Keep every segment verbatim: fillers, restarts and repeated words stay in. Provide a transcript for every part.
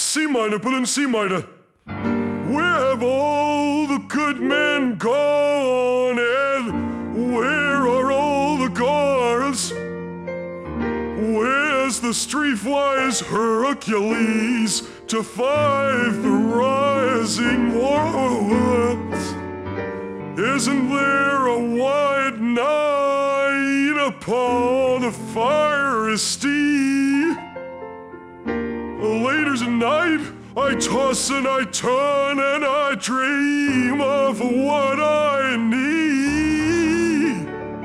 C minor, put in C minor. Where have all the good men gone, and where are all the gods? Where's the streetwise Hercules to fight the rising wars? Isn't there a white knight upon a fiery steed? Later tonight, I toss and I turn and I dream of what I need.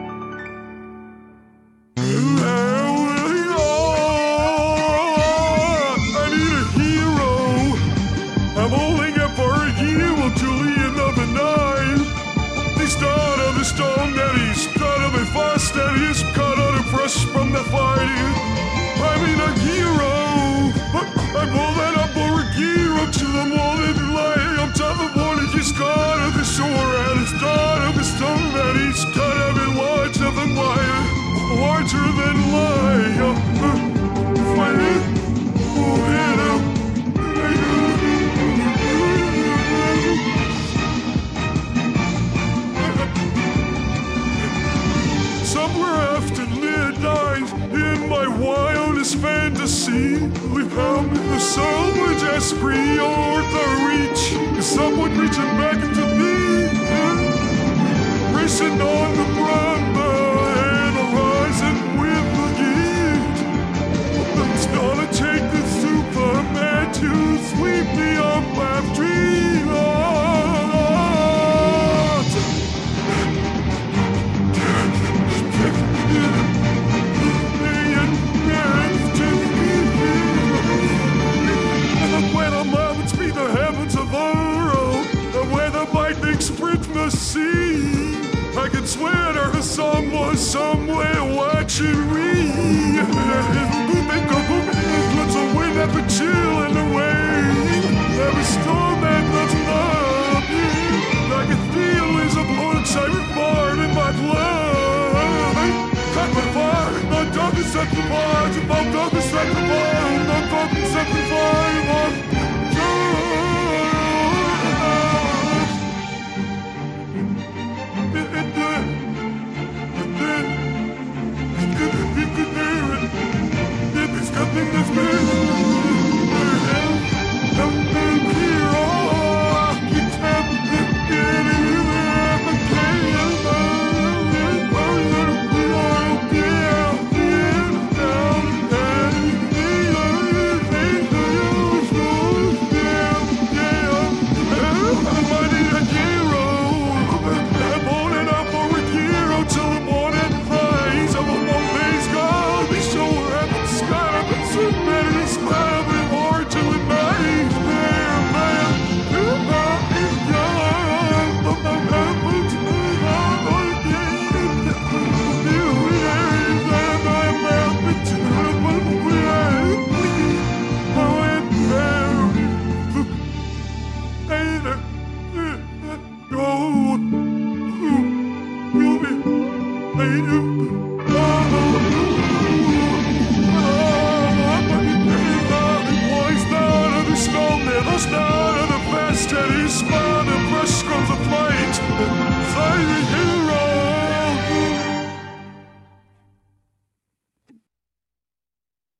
I need a hero. I'm holding up for a hero, Julian of the night. The start of the storm that he's got of a fast and he's cut out of fresh from the fighting. I mean a hero. I'm holding up for a hero to the morning light. I'm top of morning, he's got of the shore and he's got of the stone that he's cut of it larger than light, larger than light. Fire. Somewhere after midnight, in my wildest fantasy, we found the someone esprit or the reach, someone reaching back to me, racing on the rumble and horizon with the heat. It's gonna take the Superman to sweep me off my dream. Sprint the sea. I can swear there's someone somewhere watching me. Let's a wind up and chill in the rain. Every storm that does love you. I can feel there's a blood siren fire in my blood. Cut my fire, no darkness at the bar, no darkness at the bar, no darkness.